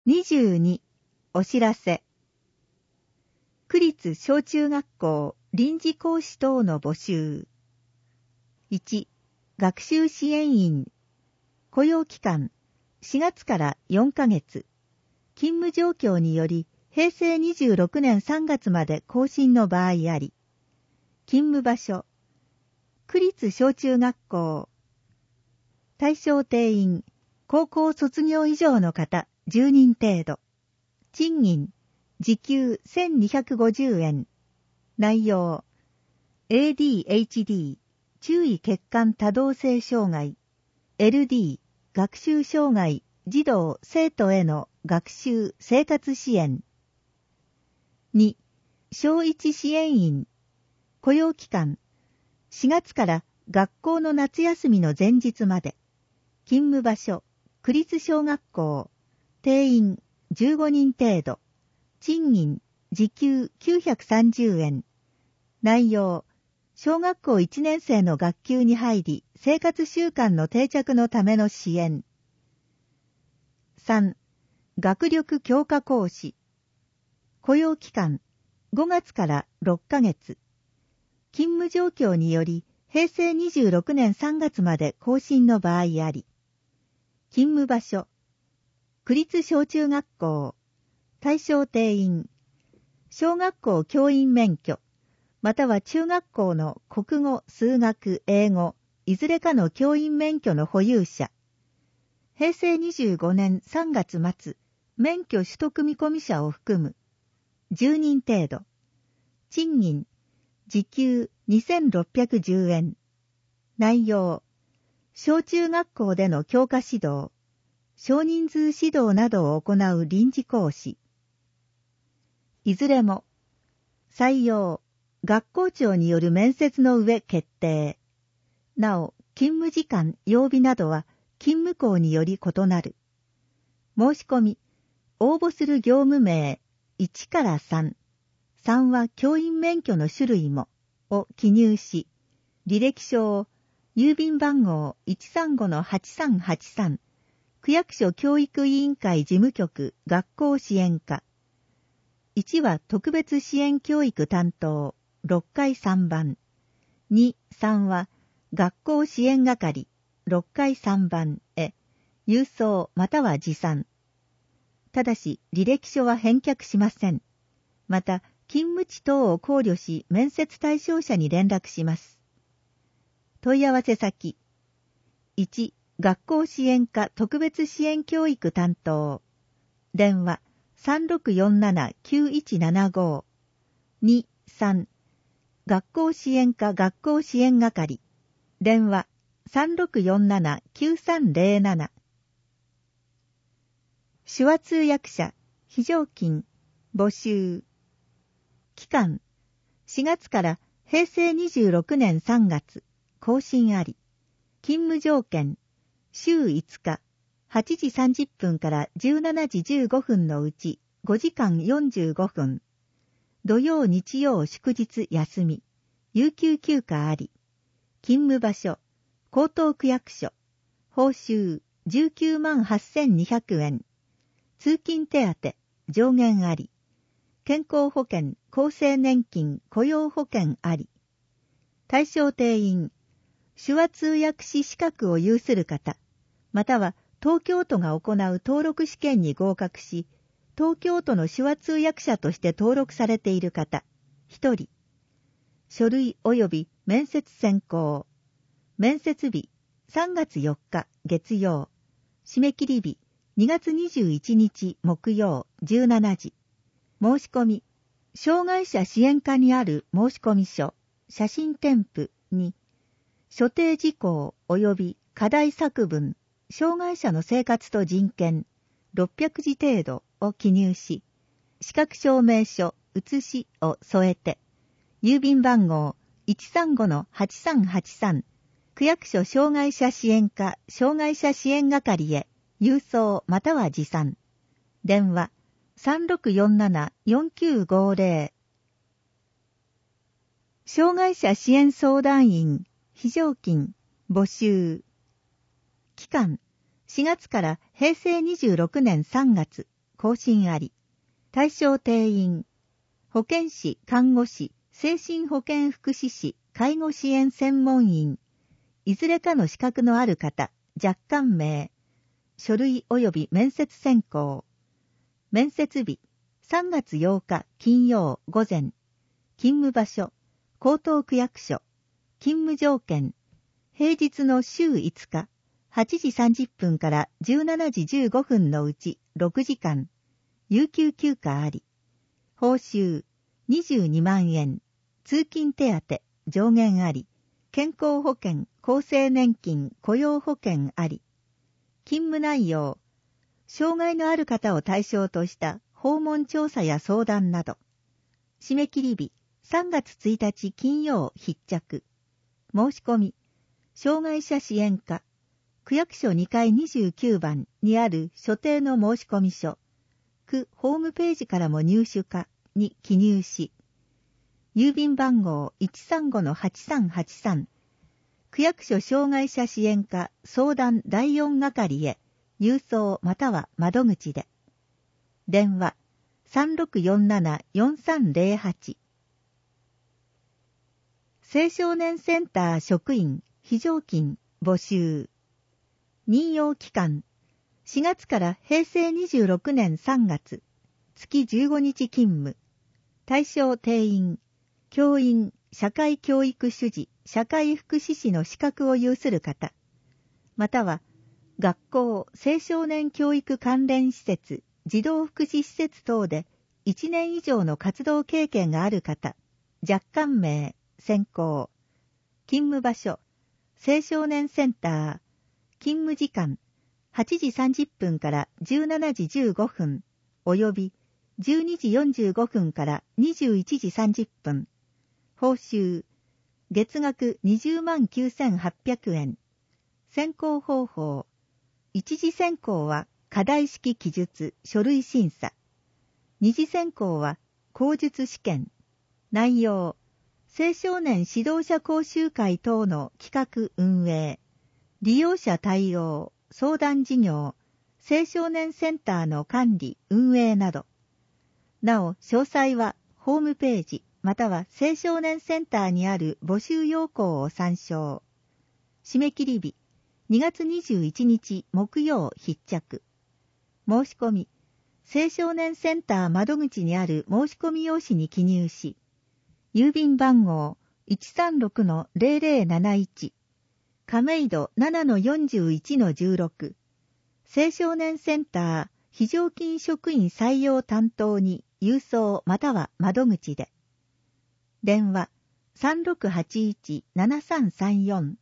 22、お知らせ。区立小中学校臨時講師等の募集。1、学習支援員。雇用期間、4月から4ヶ月。勤務状況により、平成26年3月まで更新の場合あり。勤務場所、区立小中学校。対象定員、高校卒業以上の方、10人程度。賃金、時給1250円。内容、ADHD、注意欠陥多動性障害。LD、学習障害、児童・生徒への学習・生活支援。2、小1支援員。雇用期間、4月から学校の夏休みの前日まで。勤務場所、区立小学校。定員15人程度。賃金、時給930円。内容、小学校1年生の学級に入り、生活習慣の定着のための支援。3、学力強化講師。雇用期間、5月から6ヶ月。勤務状況により、平成26年3月まで更新の場合あり。勤務場所、区立小中学校。対象定員、小学校教員免許、または中学校の国語、数学、英語、いずれかの教員免許の保有者。平成25年3月末、免許取得見込み者を含む。10人程度。賃金、時給2610円。内容、小中学校での教科指導、少人数指導などを行う臨時講師。いずれも、採用、学校長による面接の上決定。なお、勤務時間、曜日などは、勤務校により異なる。申し込み、応募する業務名、1から3、3は教員免許の種類も、を記入し、履歴書を、郵便番号 135-8383、区役所教育委員会事務局学校支援課。1は特別支援教育担当、6階3番。2、3は学校支援係、6階3番へ、郵送または持参。ただし、履歴書は返却しません。また、勤務地等を考慮し、面接対象者に連絡します。問い合わせ先。1、学校支援課特別支援教育担当。電話、3647-9175。2、3、学校支援課学校支援係。電話、3647-9307。手話通訳者、非常勤、募集。期間、4月から平成26年3月、更新あり。勤務条件、週5日、8時30分から17時15分のうち5時間45分。土曜日曜祝日休み、有給休暇あり。勤務場所、江東区役所。報酬、19万8200円。通勤手当、上限あり。健康保険、厚生年金、雇用保険あり。対象定員、手話通訳士資格を有する方、または東京都が行う登録試験に合格し、東京都の手話通訳者として登録されている方、1人。書類及び面接選考。面接日、3月4日月曜。締め切り日、2月21日木曜17時。申し込み、障害者支援課にある申込書、写真添付に、所定事項及び課題作文、障害者の生活と人権、600字程度を記入し、資格証明書、写しを添えて、郵便番号 135-8383、区役所障害者支援課障害者支援係へ、郵送または持参。電話、3647-4950。障害者支援相談員、非常勤、募集。期間、4月から平成26年3月、 更新あり。対象定員。保健師、看護師、精神保健福祉士、介護支援専門員。いずれかの資格のある方、若干名。書類及び面接選考。面接日、3月8日金曜午前。勤務場所、江東区役所。勤務条件、平日の週5日、8時30分から17時15分のうち6時間。有給休暇あり。報酬、22万円。通勤手当、上限あり。健康保険、厚生年金、雇用保険あり。勤務内容、障害のある方を対象とした訪問調査や相談など。締め切り日、3月1日金曜必着。申し込み、障害者支援課、区役所2階29番にある所定の申込書、区ホームページからも入手可に記入し、郵便番号 135-8383、区役所障害者支援課相談第4係へ郵送または窓口で。電話 3647-4308。青少年センター職員非常勤募集。任用期間4月から平成26年3月、月15日勤務。対象定員、教員、社会教育主事、社会福祉士の資格を有する方、または学校、青少年教育関連施設、児童福祉施設等で1年以上の活動経験がある方、若干名、選考。勤務場所、青少年センター。勤務時間、8時30分から17時15分、および12時45分から21時30分。報酬、月額20万9800円。選考方法、一次選考は課題式記述、書類審査。二次選考は口述試験。内容、青少年指導者講習会等の企画運営、利用者対応、相談事業、青少年センターの管理、運営など。なお、詳細はホームページ、または青少年センターにある募集要項を参照。締め切り日、2月21日木曜必着。申し込み、青少年センター窓口にある申し込み用紙に記入し、郵便番号 136-0071、亀戸 7-41-16、青少年センター非常勤職員採用担当に郵送または窓口で。電話 3681-7334。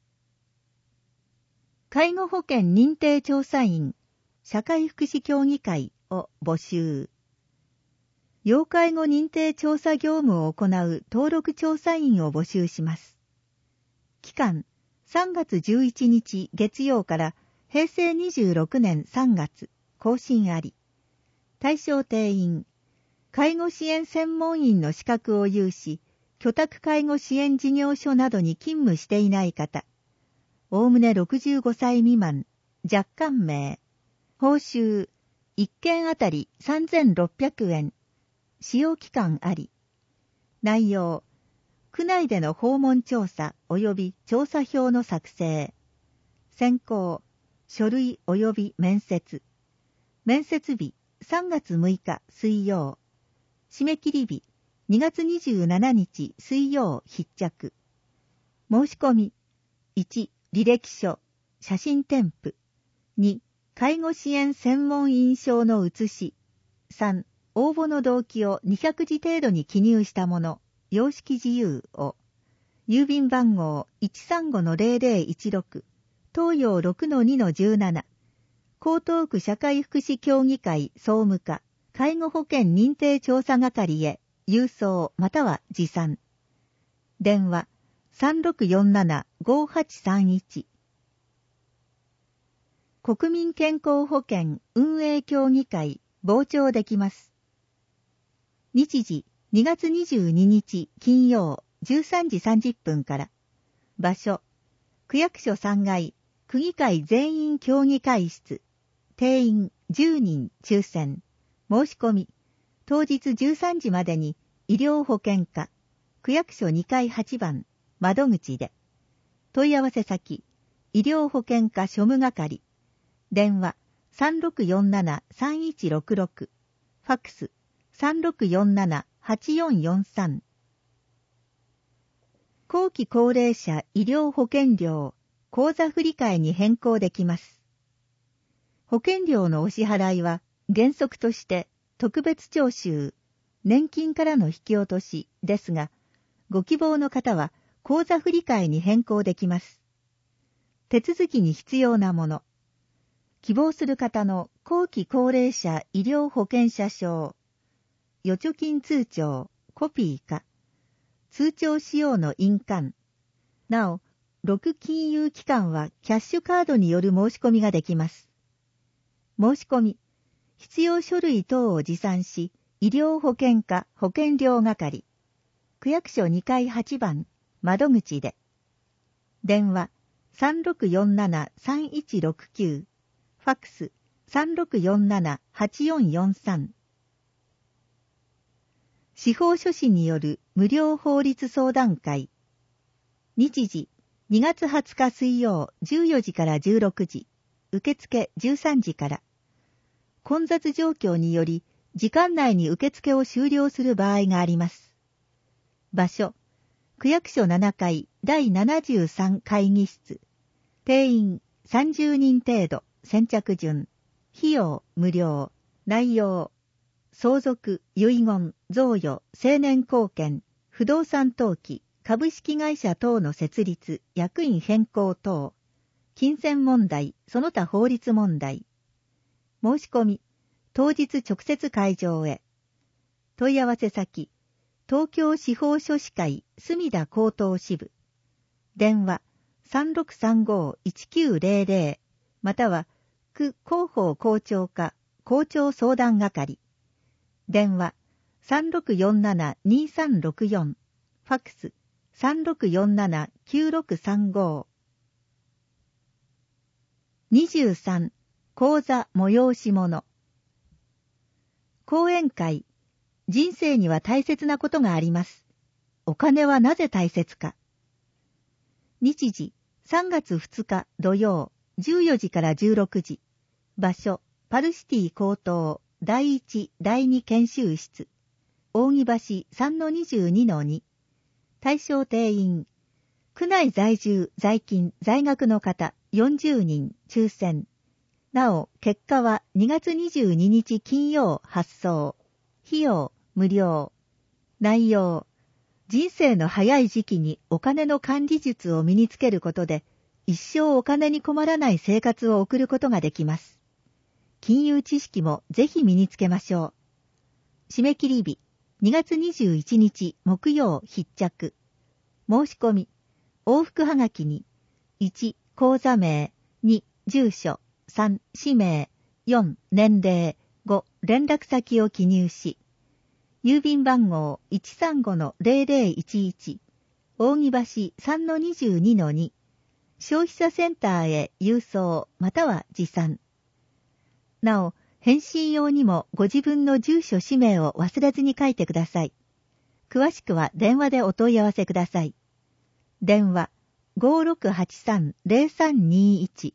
介護保険認定調査員、社会福祉協議会を募集。要介護認定調査業務を行う登録調査員を募集します。期間、3月11日月曜から平成26年3月、更新あり。対象定員、介護支援専門員の資格を有し、居宅介護支援事業所などに勤務していない方、おおむね65歳未満、若干名、報酬、1件あたり3600円、使用期間あり。内容、区内での訪問調査及び調査票の作成。選考、書類及び面接。面接日、3月6日水曜。締め切り日、2月27日水曜必着。申し込み、1、履歴書、写真添付。2、介護支援専門員証の写し。3、応募の動機を200字程度に記入したもの、様式自由を。郵便番号 135-0016、東洋 6-2-17、江東区社会福祉協議会総務課、介護保険認定調査係へ、郵送または持参。電話 3647-5831。国民健康保険運営協議会、傍聴できます。日時、2月22日金曜13時30分から。場所、区役所3階、区議会全員協議会室。定員10人抽選。 申し込み、当日13時までに医療保険課、区役所2階8番、窓口で。問い合わせ先、医療保険課庶務係。電話、3647-3166。ファックス、3647-8443。後期高齢者医療保険料、口座振替に変更できます。保険料のお支払いは、原則として特別徴収、年金からの引き落としですが、ご希望の方は口座振替に変更できます。手続きに必要なもの。希望する方の後期高齢者医療保険者証、預貯金通帳、コピーか、通帳使用の印鑑。なお、6金融機関はキャッシュカードによる申し込みができます。申し込み、必要書類等を持参し、医療保険課保険料係、区役所2階8番、窓口で。電話、3647-3169。ファックス、3647-8443。司法書士による無料法律相談会。日時、2月20日水曜14時から16時、受付13時から。混雑状況により、時間内に受付を終了する場合があります。場所、区役所7階第73会議室。定員30人程度、先着順。費用無料。内容、相続、遺言、贈与、成年後見、不動産登記、株式会社等の設立、役員変更等、金銭問題、その他法律問題。申し込み、当日直接会場へ。問い合わせ先、東京司法書士会墨田高等支部。電話、3635-1900、または、区広報校長課、校長相談係。電話、3647-2364。ファックス、3647-9635。23、講座催し物。講演会。人生には大切なことがあります。お金はなぜ大切か。日時、3月2日土曜、14時から16時。場所、パルシティ高等、第1、第2研修室。扇橋 3-22-2。対象定員。区内在住、在勤、在学の方、40人、抽選。なお、結果は2月22日金曜発送。費用、無料。内容。人生の早い時期にお金の管理術を身につけることで、一生お金に困らない生活を送ることができます。金融知識もぜひ身につけましょう。締め切り日、2月21日木曜必着。申し込み、往復はがきに、1、口座名、2、住所、3、氏名、4、年齢、5、連絡先を記入し、郵便番号 135-0011、扇橋 3-22-2、消費者センターへ郵送または持参。なお、返信用にもご自分の住所氏名を忘れずに書いてください。詳しくは電話でお問い合わせください。電話 5683-0321。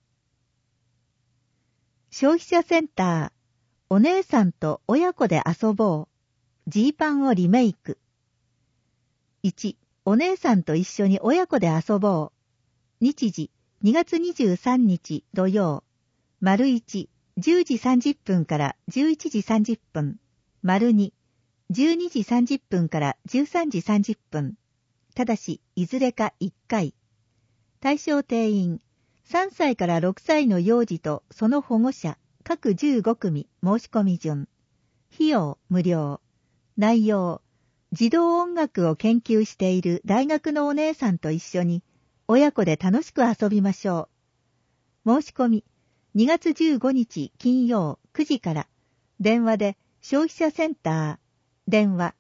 消費者センター、お姉さんと親子で遊ぼう。ジーパンをリメイク。1、お姉さんと一緒に親子で遊ぼう。日時、2月23日土曜。丸1、10時30分から11時30分。丸2、12時30分から13時30分。ただし、いずれか1回。対象定員、3歳から6歳の幼児とその保護者、各15組申し込み順。費用無料。内容、児童音楽を研究している大学のお姉さんと一緒に、親子で楽しく遊びましょう。申し込み、2月15日金曜9時から、電話で消費者センター、電話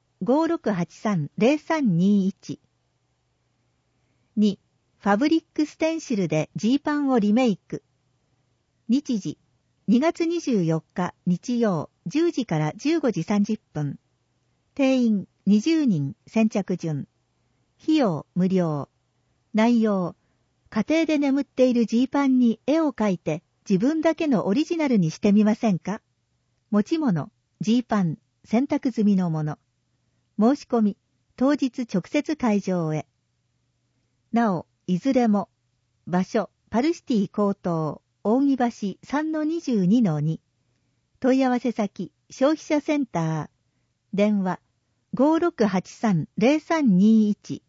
5683-0321。2、ファブリックステンシルでジーパンをリメイク。日時、 2月24日日曜10時から15時30分。定員20人先着順。費用無料。内容、家庭で眠っているジーパンに絵を描いて自分だけのオリジナルにしてみませんか？持ち物、ジーパン、洗濯済みのもの。申し込み、当日直接会場へ。なお、いずれも、場所、パルシティ高等、扇橋 3-22-2。問い合わせ先、消費者センター。電話、5683-0321。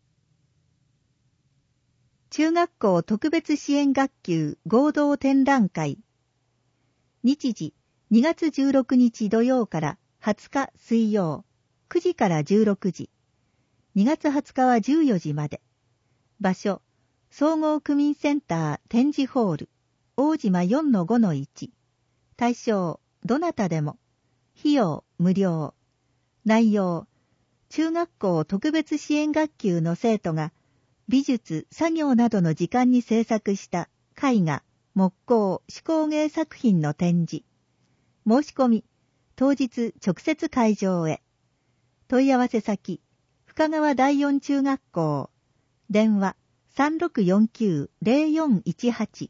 中学校特別支援学級合同展覧会。日時、2月16日土曜から20日水曜、9時から16時。2月20日は14時まで。場所、総合区民センター展示ホール、大島 4-5-1。対象、どなたでも。費用、無料。内容、中学校特別支援学級の生徒が、美術、作業などの時間に制作した絵画、木工、手工芸作品の展示。申し込み、当日直接会場へ。問い合わせ先、深川第四中学校。電話、3649-0418。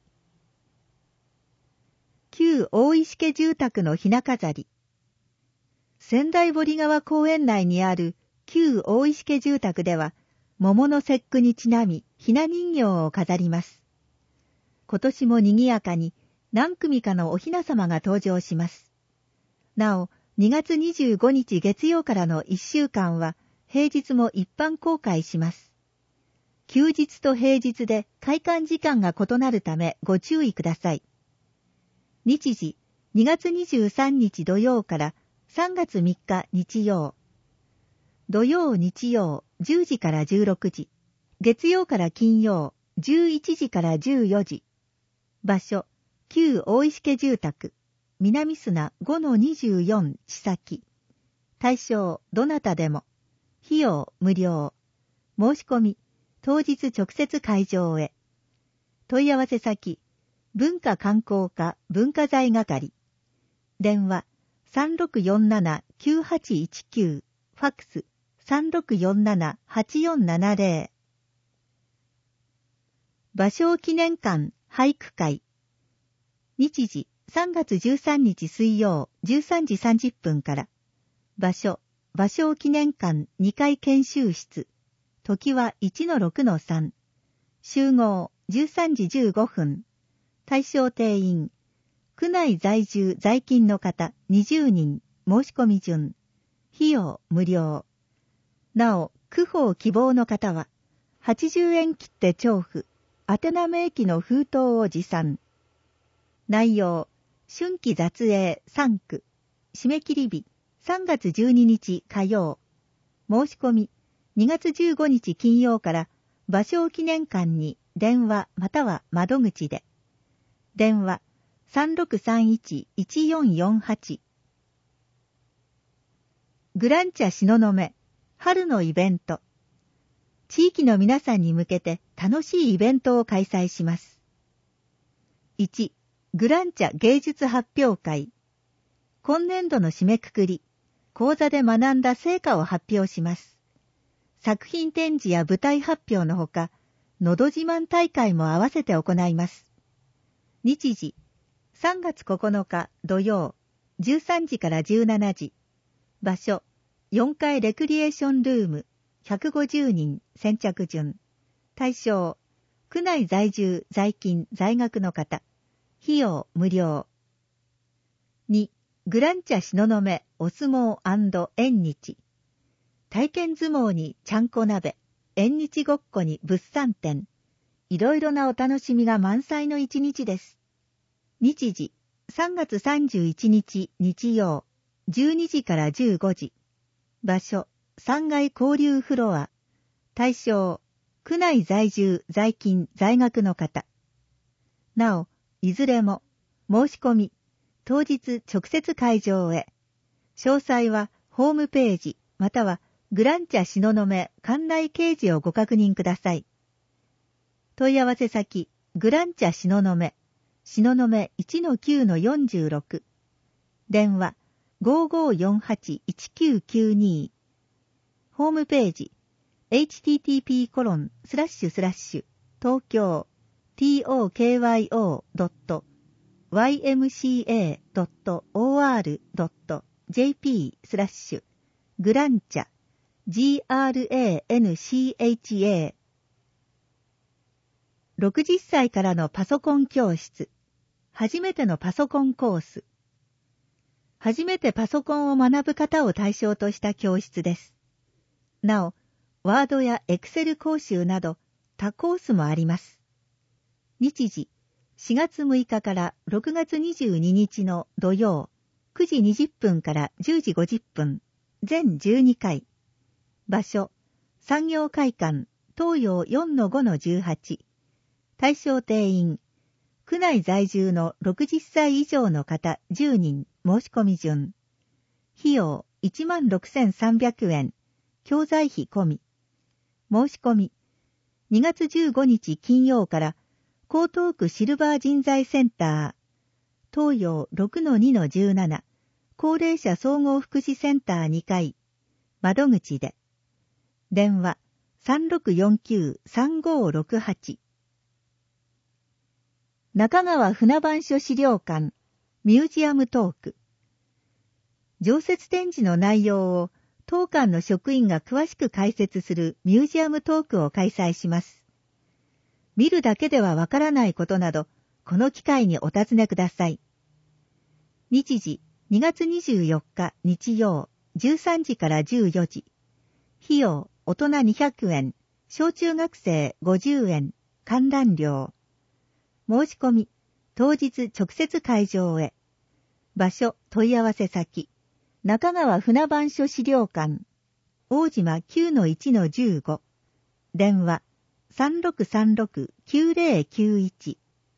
旧大石家住宅のひな飾り。仙台堀川公園内にある旧大石家住宅では、桃の節句にちなみひな人形を飾ります。今年も賑やかに何組かのおひな様が登場します。なお、2月25日月曜からの1週間は平日も一般公開します。休日と平日で開館時間が異なるためご注意ください。日時、2月23日土曜から3月3日日曜。土曜日曜10時から16時。月曜から金曜11時から14時。場所、旧大石家住宅。南砂 5-24 地先。対象、どなたでも。費用、無料。申し込み、当日直接会場へ。問い合わせ先、文化観光課文化財係。電話、3647-9819。ファックス、3647-8470。芭蕉記念館俳句会。日時、3月13日水曜13時30分から。場所、芭蕉記念館2階研修室。時は 1-6-3。集合13時15分。対象定員。区内在住在勤の方20人。申し込み順。費用無料。なお、区報希望の方は、80円切って徴付。宛名明記の封筒を持参。内容、春季雑営3区。締め切り日、3月12日火曜。申し込み、2月15日金曜から芭蕉記念館に電話または窓口で。電話、3631-1448。グランチャ東雲、春のイベント。地域の皆さんに向けて楽しいイベントを開催します。1、グランチャ芸術発表会。今年度の締めくくり、講座で学んだ成果を発表します。作品展示や舞台発表のほか、のど自慢大会も合わせて行います。日時、3月9日土曜、13時から17時。場所、4階レクリエーションルーム、150人先着順。対象、区内在住在勤在学の方。費用無料。2、グランチャ東雲お相撲&縁日。体験相撲にちゃんこ鍋、縁日ごっこに物産展。いろいろなお楽しみが満載の一日です。日時、3月31日日曜、12時から15時。場所、3階交流フロア。対象、区内在住在勤在学の方。なお、いずれも、申し込み、当日直接会場へ。詳細はホームページまたはグランチャ東雲館内掲示をご確認ください。問い合わせ先、グランチャ東雲、 東雲 1-9-46。電話 5548-1992。ホームページ http://tokyo-ymca.or.jp/ グランチャ GRANCHA。 60歳からのパソコン教室。初めてのパソコンコース。初めてパソコンを学ぶ方を対象とした教室です。なお、ワードやエクセル講習など他コースもあります。日時、4月6日から6月22日の土曜、9時20分から10時50分、全12回。場所、産業会館、東洋 4-5-18。対象定員、区内在住の60歳以上の方10人、申し込み順。費用、16,300円。教材費込み。申し込み。2月15日金曜から、江東区シルバー人材センター、東洋 6-2-17、高齢者総合福祉センター2階、窓口で。電話、3649-3568。中川船番所資料館、ミュージアムトーク。常設展示の内容を当館の職員が詳しく解説するミュージアムトークを開催します。見るだけではわからないことなど、この機会にお尋ねください。日時、2月24日日曜、13時から14時。費用、大人200円、小中学生50円、観覧料。申し込み、当日直接会場へ。場所、問い合わせ先。中川船番所資料館。大島 9-1-15。電話、3636-9091。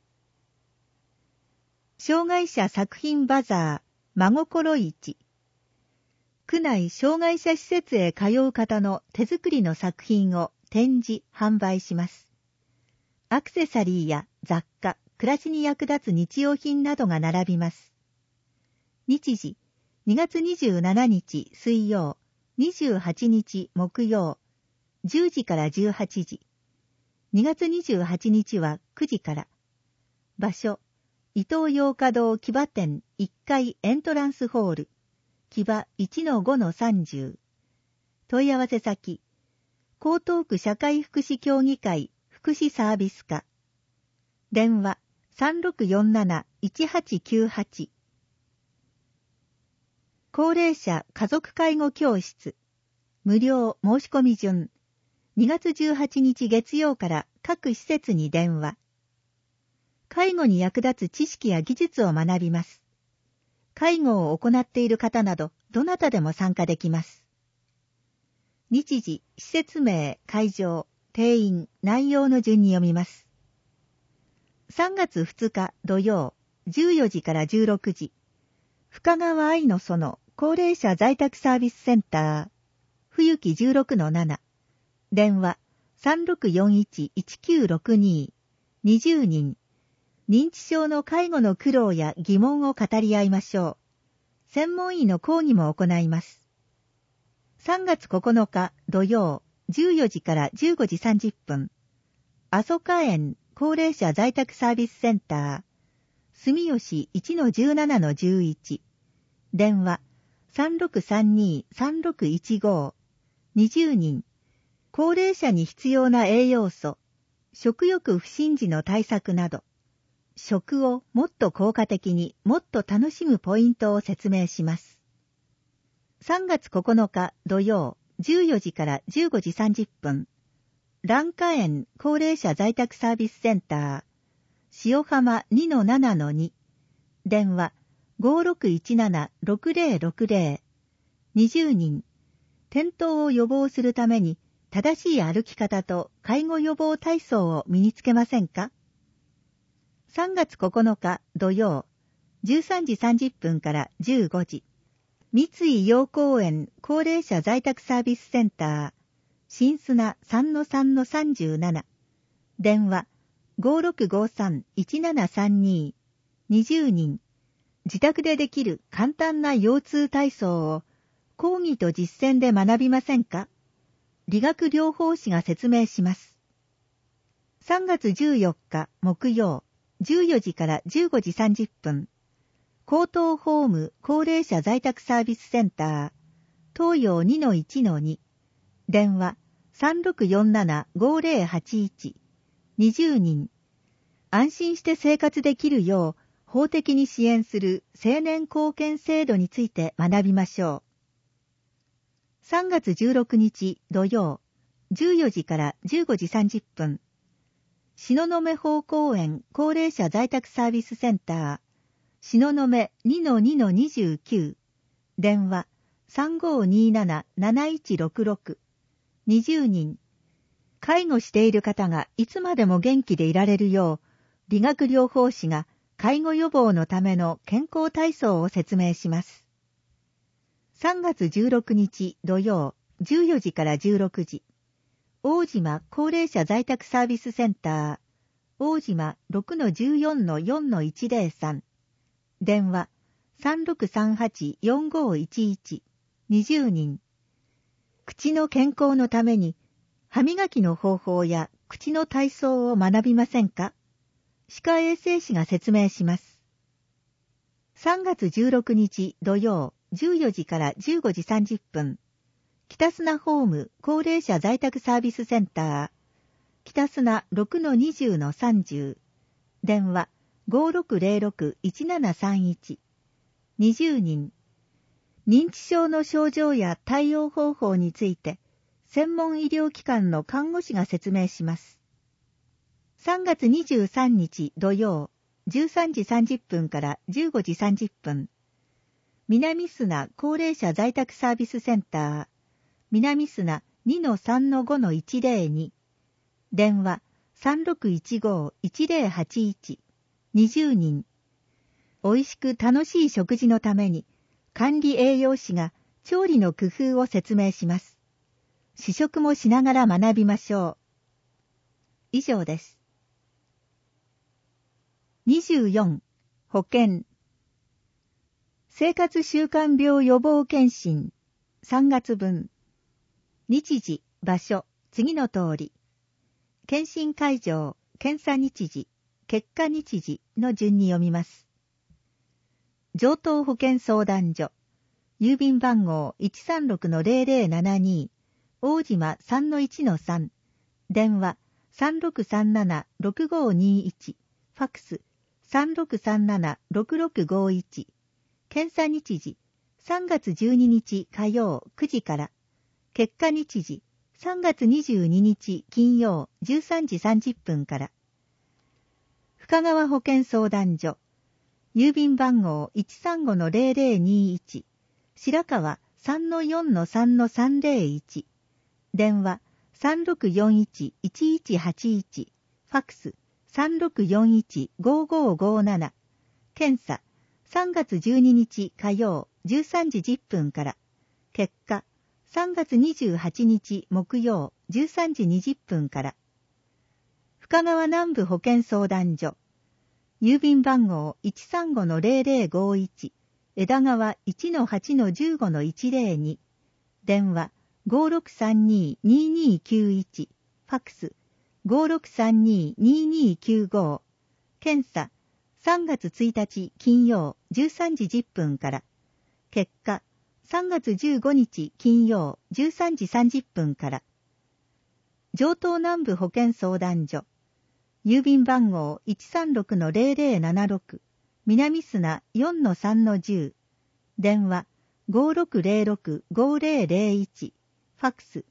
障害者作品バザー、真心市。区内障害者施設へ通う方の手作りの作品を展示、販売します。アクセサリーや雑貨、暮らしに役立つ日用品などが並びます。日時、2月27日水曜、28日木曜、10時から18時。2月28日は9時から。場所、伊東洋華堂木場店1階エントランスホール、木場 1-5-30。問い合わせ先、江東区社会福祉協議会福祉サービス課。電話、3647-1898。高齢者家族介護教室。無料申し込み順。2月18日月曜から各施設に電話。介護に役立つ知識や技術を学びます。介護を行っている方など、どなたでも参加できます。日時、施設名、会場、定員、内容の順に読みます。3月2日土曜、14時から16時。深川愛の園高齢者在宅サービスセンター、冬木 16-7。電話、3641-1962。20人。認知症の介護の苦労や疑問を語り合いましょう。専門医の講義も行います。3月9日土曜、14時から15時30分。阿蘇花園高齢者在宅サービスセンター、住吉 1-17-11。電話、3632-3615。20人。高齢者に必要な栄養素、食欲不振時の対策など、食をもっと効果的にもっと楽しむポイントを説明します。3月9日土曜、14時から15時30分。蘭花園高齢者在宅サービスセンター、塩浜 2-7-2。電話、5617-6060。20人。転倒を予防するために、正しい歩き方と介護予防体操を身につけませんか？ 3 月9日土曜、13時30分から15時。三井陽公園高齢者在宅サービスセンター、新砂 3-3-37。電話、5653-1732。 20人、自宅でできる簡単な腰痛体操を講義と実践で学びませんか？理学療法士が説明します。3月14日木曜、14時から15時30分、江東ホーム高齢者在宅サービスセンター、東洋 2-1-2、電話 3647-5081、20人、安心して生活できるよう法的に支援する青年貢献制度について学びましょう。3月16日土曜、14時から15時30分、東雲峰公園高齢者在宅サービスセンター、東雲 2-2-29、電話 3527-7166、20人、介護している方がいつまでも元気でいられるよう、理学療法士が介護予防のための健康体操を説明します。3月16日土曜、14時から16時、大島高齢者在宅サービスセンター、大島 6-14-4-103、電話 3638-4511、20人、口の健康のために歯磨きの方法や口の体操を学びませんか？歯科衛生士が説明します。3月16日土曜、14時から15時30分、北砂ホーム高齢者在宅サービスセンター、北砂 6-20-30、電話 5606-1731、20人、認知症の症状や対応方法について、専門医療機関の看護師が説明します。3月23日土曜、13時30分から15時30分、南砂高齢者在宅サービスセンター、南砂 2-3-5-102、電話 3615-1081、20人、美味しく楽しい食事のために、管理栄養士が調理の工夫を説明します。試食もしながら学びましょう。以上です。24、保健。生活習慣病予防検診、3月分。日時、場所、次の通り。検診会場、検査日時、結果日時の順に読みます。城東保健相談所、郵便番号 136-0072、大島 3-1-3、電話 3637-6521、ファックス 3637-6651、検査日時3月12日火曜9時から、結果日時3月22日金曜13時30分から。深川保健相談所、郵便番号 135-0021、白川 3-4-3-301、電話 3641-1181、ファックス3641-5557、検査3月12日火曜13時10分から、結果3月28日木曜13時20分から。深川南部保健相談所、郵便番号 135-0051、枝川 1-8-15-102、電話 5632-2291、ファックス5632-2295、検査3月1日金曜13時10分から、結果3月15日金曜13時30分から。城東南部保健相談所、郵便番号 136-0076、南砂 4-3-10、電話 5606-5001、ファックス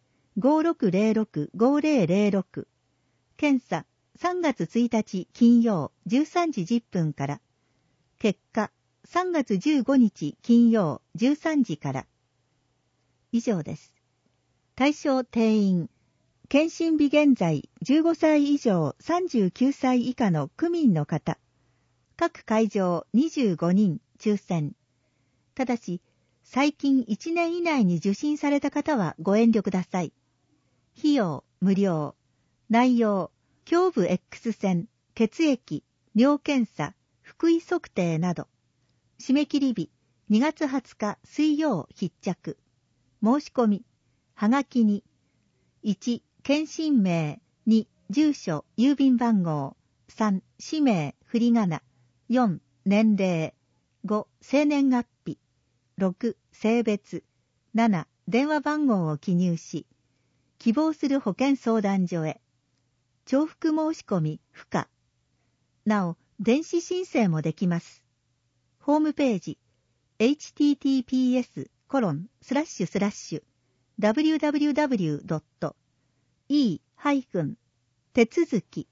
5606-5006、検査3月1日金曜13時10分から、結果3月15日金曜13時から。以上です。対象定員、検診日現在15歳以上39歳以下の区民の方、各会場25人抽選。ただし、最近1年以内に受診された方はご遠慮ください。費用無料。内容、胸部 X 線、血液、尿検査、 福井測定など。締め切り日、2月20日水曜必着。申し込み、はがきに、1、検診名、2、住所、郵便番号、3、氏名、振り仮名、4、年齢、5、生年月日、6、性別、7、電話番号を記入し、希望する保健相談所へ。重複申し込み不可。なお、電子申請もできます。ホームページ、https://www.e- 手続き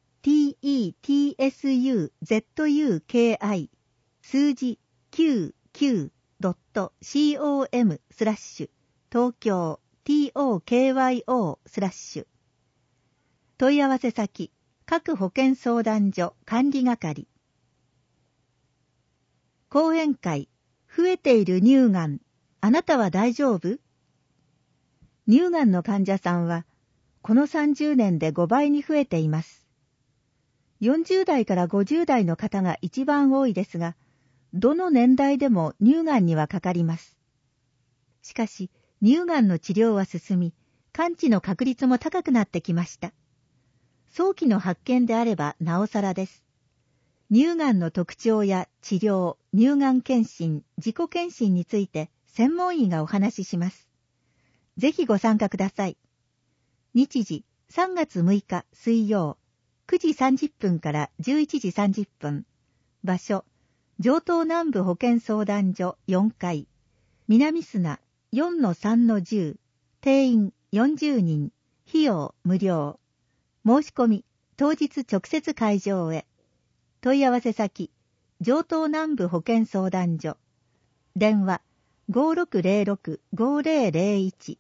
tetsuzuki 数字 99.com/ 東京 tokyo/ 問い合わせ先各保健相談所管理係。講演会、増えている乳がん、あなたは大丈夫？乳がんの患者さんは、この30年で5倍に増えています。40代から50代の方が一番多いですが、どの年代でも乳がんにはかかります。しかし、乳がんの治療は進み、完治の確率も高くなってきました。早期の発見であればなおさらです。乳がんの特徴や治療、乳がん検診、自己検診について専門医がお話しします。ぜひご参加ください。日時3月6日水曜、9時30分から11時30分。場所、城東南部保健相談所4階。南砂 4-3-10。定員40人。費用無料。申し込み、当日直接会場へ。問い合わせ先、城東南部保健相談所。電話、5606-5001。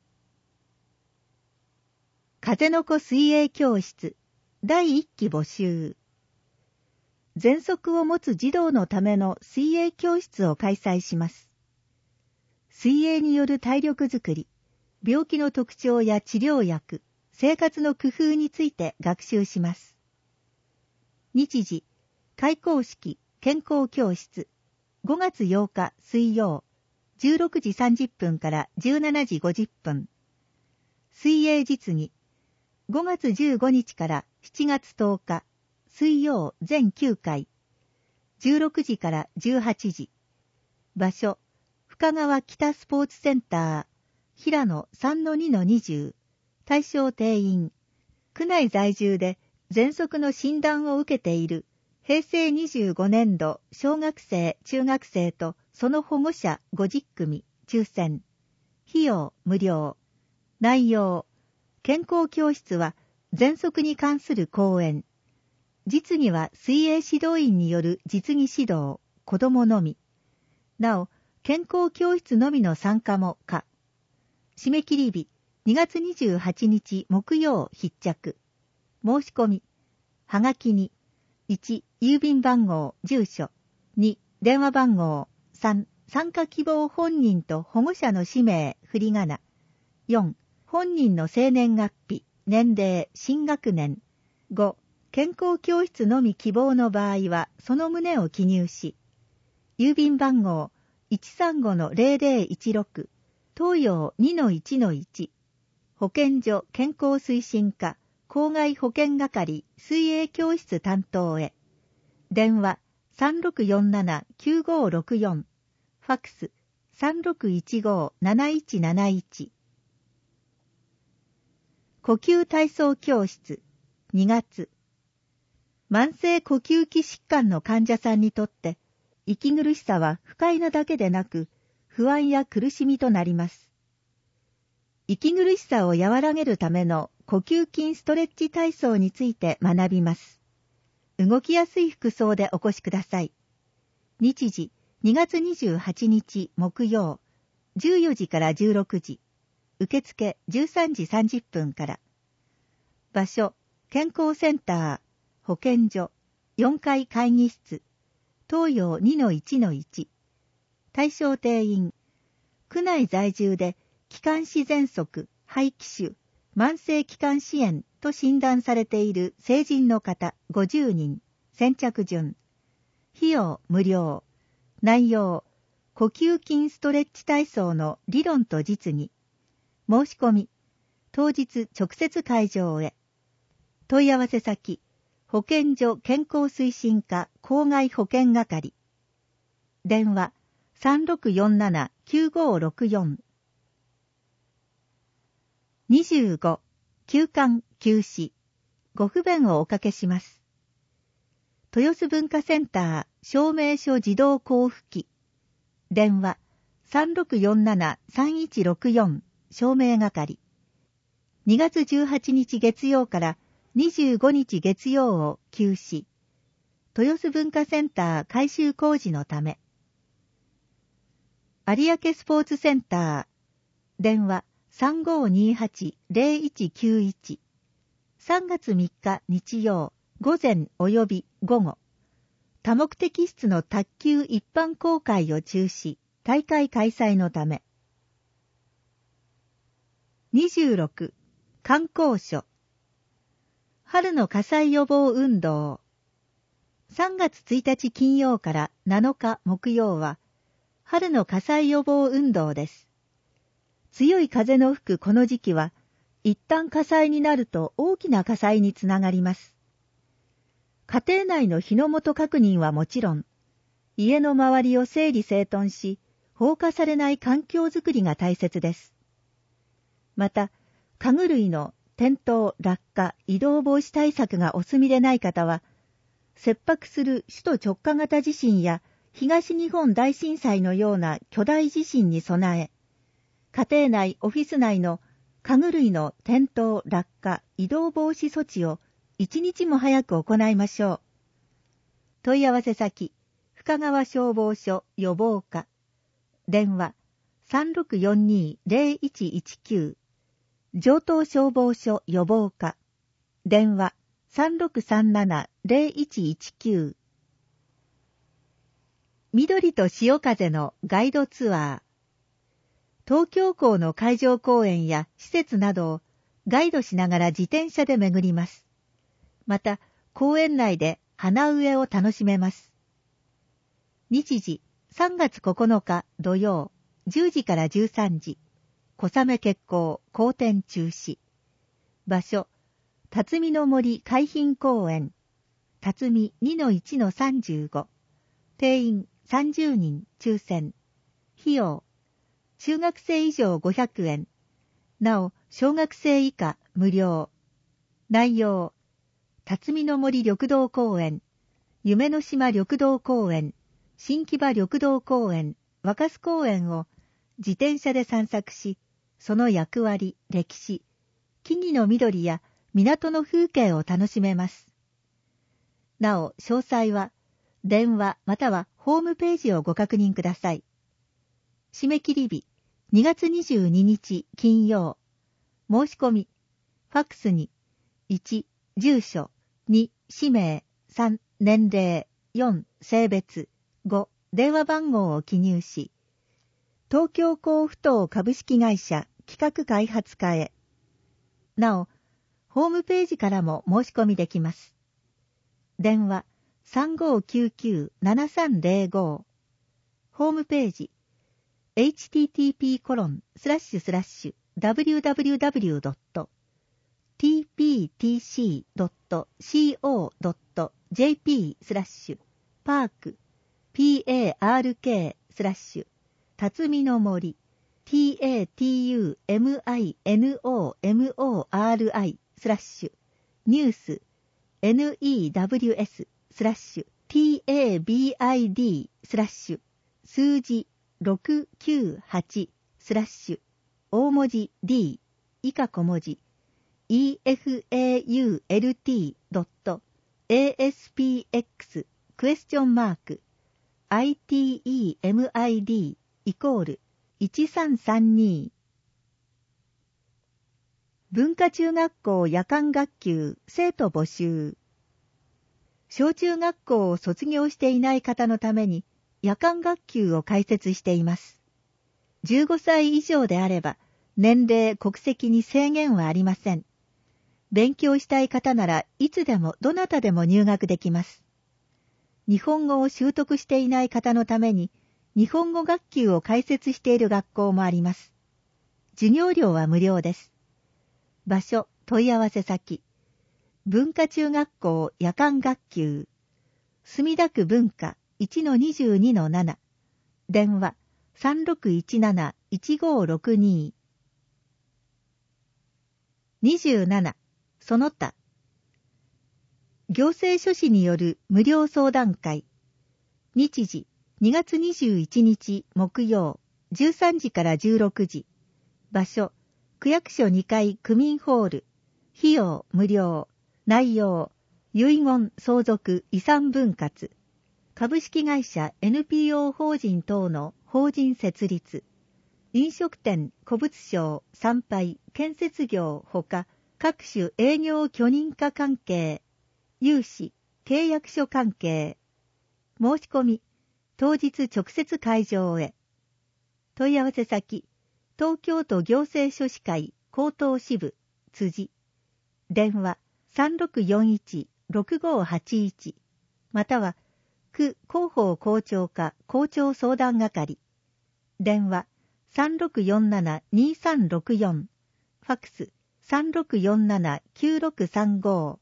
風の子水泳教室、第1期募集。喘息を持つ児童のための水泳教室を開催します。水泳による体力づくり、病気の特徴や治療薬、生活の工夫について学習します。日時、開講式、健康教室、5月8日水曜、16時30分から17時50分。水泳実技、5月15日から7月10日、水曜全9回、16時から18時。場所、深川北スポーツセンター、平野 3-2-20。対象定員、区内在住で喘息の診断を受けている平成25年度小学生・中学生とその保護者50組抽選。費用無料。内容、健康教室は喘息に関する講演。実技は水泳指導員による実技指導、子どものみ。なお、健康教室のみの参加も可。締め切り日、2月28日木曜必着。申し込み、はがきに、1、郵便番号、住所、2、電話番号、3、参加希望本人と保護者の氏名、振り仮名、4、本人の生年月日、年齢、新学年、5、健康教室のみ希望の場合は、その旨を記入し、郵便番号 135-0016、東洋 2-1-1、保健所健康推進課校外保健係水泳教室担当へ。電話 3647-9564。ファックス 3615-7171。呼吸体操教室2月。慢性呼吸器疾患の患者さんにとって息苦しさは不快なだけでなく不安や苦しみとなります。息苦しさを和らげるための呼吸筋ストレッチ体操について学びます。動きやすい服装でお越しください。日時、2月28日木曜、14時から16時。受付13時30分から。場所、健康センター、保健所、4階会議室、東洋 2-1-1。対象定員、区内在住で、気管支喘息、肺気腫、慢性気管支炎と診断されている成人の方50人、先着順。 費用無料。内容、呼吸筋ストレッチ体操の理論と実技。申し込み、当日直接会場へ。問い合わせ先、保健所健康推進課校外保健係。電話、3647-9564。25、休館休止。ご不便をおかけします。豊洲文化センター証明書自動交付機。電話、3647-3164証明係。2月18日月曜から25日月曜を休止。豊洲文化センター改修工事のため。有明スポーツセンター。電話、3528-0191。3月3日日曜、午前及び午後。多目的室の卓球一般公開を中止、大会開催のため。26、観光所。春の火災予防運動。3月1日金曜から7日木曜は、春の火災予防運動です。強い風の吹くこの時期は、一旦火災になると大きな火災につながります。家庭内の火の元確認はもちろん、家の周りを整理整頓し、放火されない環境づくりが大切です。また、家具類の転倒、落下、移動防止対策がお済みでない方は、切迫する首都直下型地震や東日本大震災のような巨大地震に備え、家庭内、オフィス内の家具類の転倒、落下、移動防止措置を一日も早く行いましょう。問い合わせ先、深川消防署予防課。電話、3642-0119。城東消防署予防課。電話、3637-0119。緑と潮風のガイドツアー。東京港の海上公園や施設などをガイドしながら自転車で巡ります。また、公園内で花植えを楽しめます。日時、3月9日土曜、10時から13時。小雨決行、好天中止。場所、辰巳の森海浜公園。辰巳 2-1-35。定員30人抽選。費用、中学生以上500円。なお、小学生以下無料。内容、辰巳の森緑道公園、夢の島緑道公園、新木場緑道公園、若洲公園を自転車で散策し、その役割、歴史、木々の緑や港の風景を楽しめます。なお、詳細は、電話またはホームページをご確認ください。締め切り日、2月22日金曜。申し込み、ファックスに、1、住所、2、氏名、3、年齢、4、性別、5、電話番号を記入し、東京港ふ頭株式会社企画開発課へ。なお、ホームページからも申し込みできます。電話、3599-7305。ホームページ、http://www.tptc.co.jp/ 辰巳の森 tatuminoMori/news news/tabid/ 数字698/ 大文字 D 以下小文字 efault.aspx クエスチョンマーク itemid イコール1332。文化中学校夜間学級生徒募集。小中学校を卒業していない方のために夜間学級を開設しています。15歳以上であれば年齢・国籍に制限はありません。勉強したい方ならいつでもどなたでも入学できます。 日本語を習得していない方のために、日本語学級を開設している学校もあります。授業料は無料です。場所、問い合わせ先。文化中学校夜間学級。墨田区文化 1-22-7。電話 3617-1562。27. その他。行政書士による無料相談会。日時2月21日木曜13時から16時。場所、区役所2階区民ホール。費用無料。内容、遺言相続遺産分割。株式会社 NPO 法人等の法人設立。飲食店、古物商、参拝、建設業ほか各種営業許認可関係。融資、契約書関係。申し込み、当日直接会場へ。問い合わせ先、東京都行政書士会高等支部、辻。電話、3641-6581。または、区広報校長課校長相談係。電話、3647-2364。ファックス、3647-9635。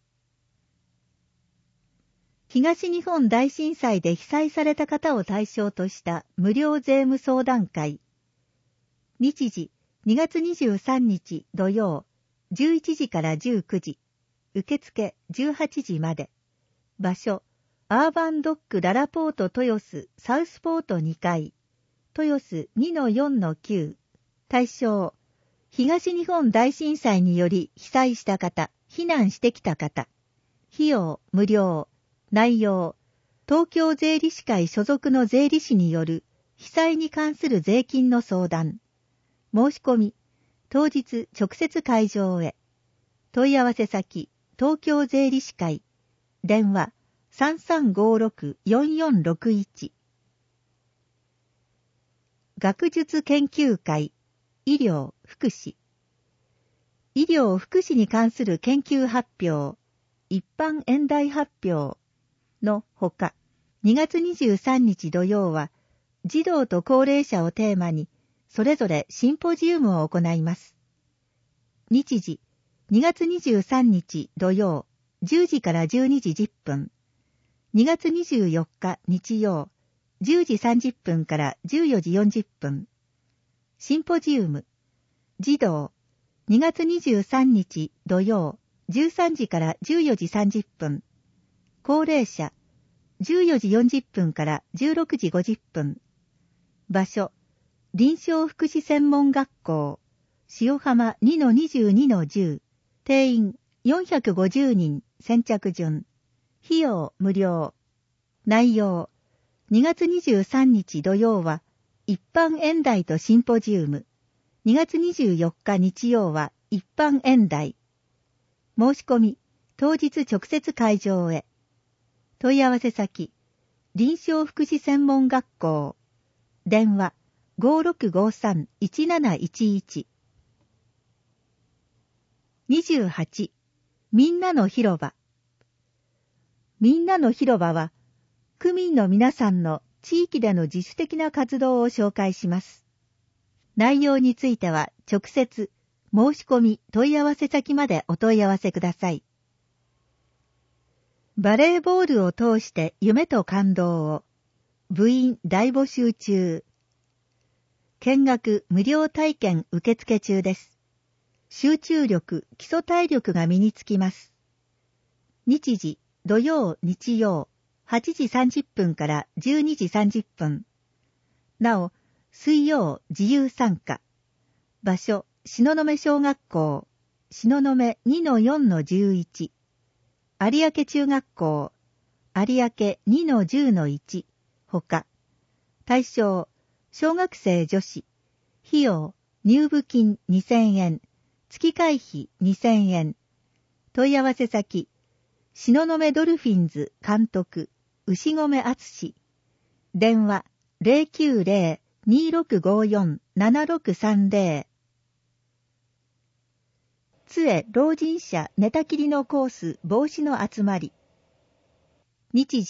東日本大震災で被災された方を対象とした無料税務相談会。日時2月23日土曜11時から19時。受付18時まで。場所、アーバンドックララポート豊洲サウスポート2階。豊洲 2-4-9。対象、東日本大震災により被災した方、避難してきた方。費用無料。内容、東京税理士会所属の税理士による被災に関する税金の相談。申し込み、当日直接会場へ。問い合わせ先、東京税理士会。電話、3356-4461。学術研究会、医療・福祉。医療・福祉に関する研究発表、一般演題発表のほか、2月23日土曜は、児童と高齢者をテーマに、それぞれシンポジウムを行います。日時、2月23日土曜、10時から12時10分。2月24日日曜、10時30分から14時40分。シンポジウム、児童、2月23日土曜、13時から14時30分。高齢者、14時40分から16時50分。場所、臨床福祉専門学校、塩浜 2-22-10。定員450人、先着順。費用無料。内容、2月23日土曜は、一般演題とシンポジウム。2月24日日曜は、一般演題。申し込み、当日直接会場へ。問い合わせ先、臨床福祉専門学校。電話、5653-1711。28. みんなの広場。みんなの広場は、区民の皆さんの地域での自主的な活動を紹介します。内容については直接、申し込み問い合わせ先までお問い合わせください。バレーボールを通して夢と感動を。部員大募集中。見学無料体験受付中です。集中力、基礎体力が身につきます。日時、土曜、日曜、8時30分から12時30分。なお、水曜、自由参加。場所、東雲小学校、東雲 2-4-11。有明中学校、有明 2-10-1。ほか。対象、小学生女子。費用、入部金2000円。月会費2000円。問い合わせ先、東雲ドルフィンズ監督、牛込敦。電話、090-2654-7630。杖老人者寝たきりのコース防止の集まり。日時、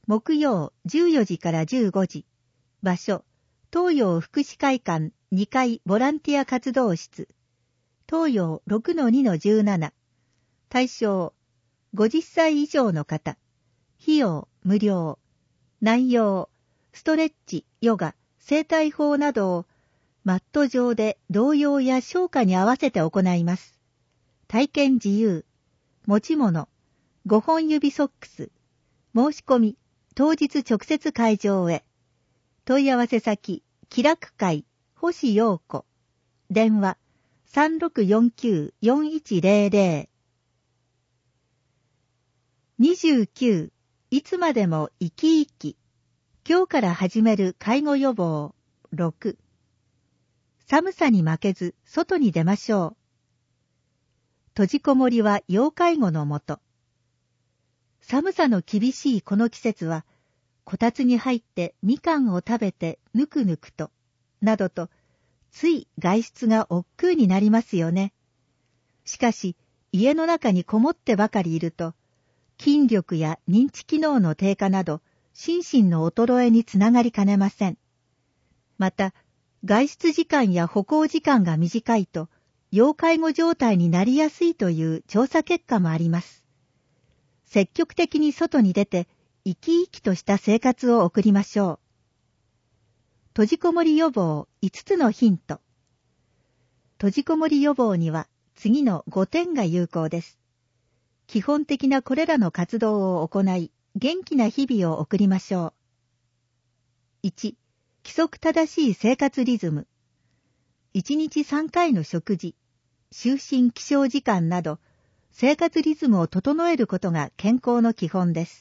木曜14時から15時。場所、東洋福祉会館2階ボランティア活動室。東洋 6-2-17。対象、50歳以上の方。費用、無料。内容、ストレッチ、ヨガ、整体法などをマット上で動揺や唱歌に合わせて行います。体験自由。持ち物、5本指ソックス。申し込み、当日直接会場へ。問い合わせ先、気楽会、星陽子。電話、3649-4100。29、いつまでも生き生き。今日から始める介護予防。6、寒さに負けず外に出ましょう。閉じこもりは要介護のもと。寒さの厳しいこの季節は、こたつに入ってみかんを食べてぬくぬくと、などと、つい外出が億劫になりますよね。しかし、家の中にこもってばかりいると、筋力や認知機能の低下など、心身の衰えにつながりかねません。また、外出時間や歩行時間が短いと、要介護状態になりやすいという調査結果もあります。積極的に外に出て、生き生きとした生活を送りましょう。閉じこもり予防5つのヒント。閉じこもり予防には次の5点が有効です。基本的なこれらの活動を行い、元気な日々を送りましょう。1、規則正しい生活リズム。1日3回の食事、就寝起床時間など、生活リズムを整えることが健康の基本です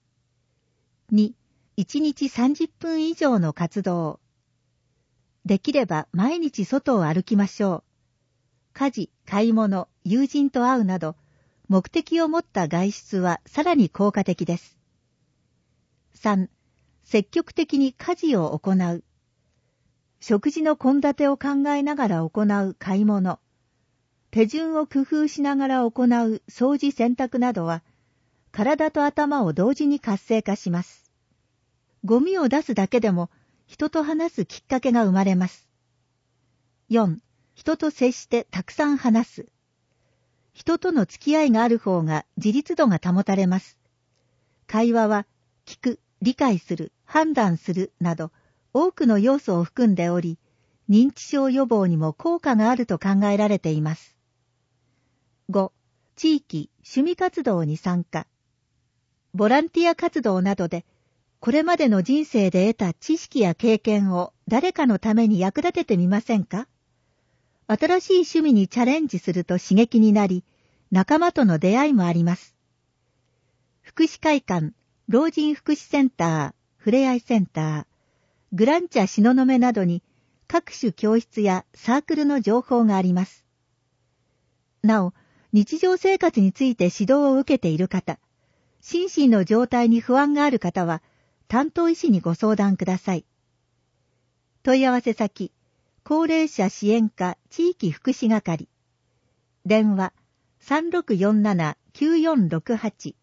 。2、1日30分以上の活動。できれば毎日外を歩きましょう。家事、買い物、友人と会うなど、目的を持った外出はさらに効果的です。3、積極的に家事を行う。食事の献立を考えながら行う買い物。手順を工夫しながら行う掃除洗濯などは、体と頭を同時に活性化します。ゴミを出すだけでも、人と話すきっかけが生まれます。4、人と接してたくさん話す。人との付き合いがある方が自立度が保たれます。会話は、聞く、理解する、判断するなど、多くの要素を含んでおり、認知症予防にも効果があると考えられています。5、地域、趣味活動に参加。ボランティア活動などで、これまでの人生で得た知識や経験を誰かのために役立ててみませんか？新しい趣味にチャレンジすると刺激になり、仲間との出会いもあります。福祉会館、老人福祉センター、ふれあいセンター、グランチャ東雲などに各種教室やサークルの情報があります。なお、日常生活について指導を受けている方、心身の状態に不安がある方は、担当医師にご相談ください。問い合わせ先、高齢者支援課地域福祉係。電話、3647-9468。